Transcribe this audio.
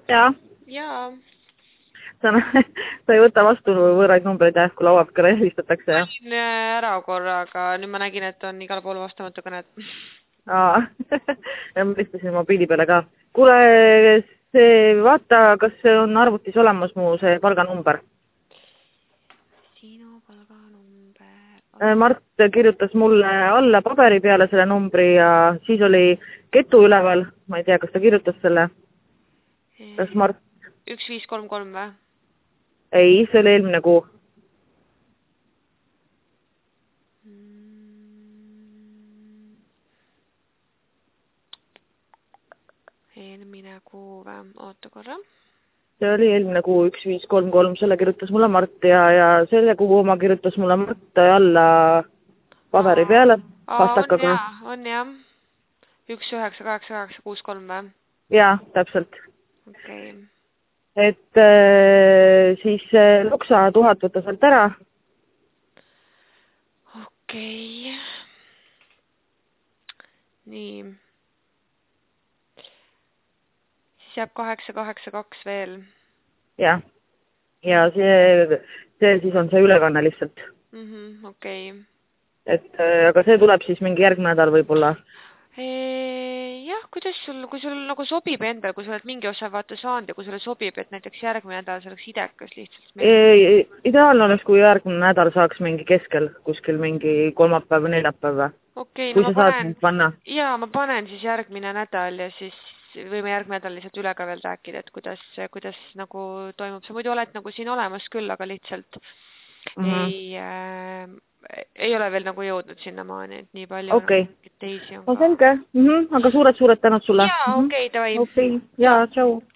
Jaa. Jaa. Sa ei võta vastu võõraid numbreid, kui lauad kõne helistatakse, jah? Olin ära korra, aga nüüd ma nägin, et on igal pool vastamatu kõned. Ja ma listasin mobiili peale ka. Kuule, vaata, kas on arvutis olemas mu see palganumber? Sinu palganumber... Mart kirjutas mulle alla paberi peale selle numbri ja siis oli ketu üleval. Ma ei tea, kas ta kirjutas selle. Kas Mart... 1533 või? Ei, see oli eelmine kuu. Eelmine kuu või? Oota korra. See oli eelmine kuu 1533, selle kirjutas mulle Mart ja selle kuu oma kirjutas mulle Mart alla paberi peale. Pastakaga. On jah. 198863 või? Jaa, täpselt. Okei. Et siis Loksa 1000 võtta sealt ära. Okei. Nii. Siis jääb 882 veel. Jah. Ja see siis on see ülekanne lihtsalt. Okei. Et aga see tuleb siis mingi järgmine nädal võib-olla. Jah, kuidas kui sul nagu sobib endal, kui sa oled mingi osa vaata saanud ja kui sulle sobib, et näiteks järgmine nädal see oleks idekas lihtsalt. Ideaalne oleks, kui järgmine nädal saaks mingi keskel, kuskil mingi kolmapäev või neljapäev. Okei, kui sa saad mind panna. Jaa, ma panen siis järgmine nädal ja siis võime järgmine nädal lihtsalt üle ka veel rääkida, et kuidas nagu toimub. Sa muidu oled nagu siin olemas küll, aga lihtsalt ei ole veel nagu jõudnud sinnamaani, et nii palju teisi on ka. Selge, aga suured tänud sulle. Jaa, okei, davai. Okei, jaa, tšau.